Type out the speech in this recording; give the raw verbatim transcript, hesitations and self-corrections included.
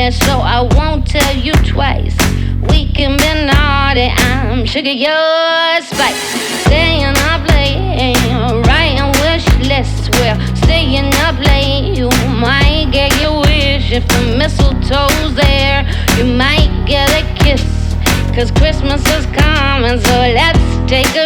me, so I won't tell you twice. We can be naughty, I'm sugar, your spice. Staying up late, writing wish lists. We're staying up late. You might get your wish if the mistletoe's there. You might get a kiss, cause Christmas is coming, so let's take a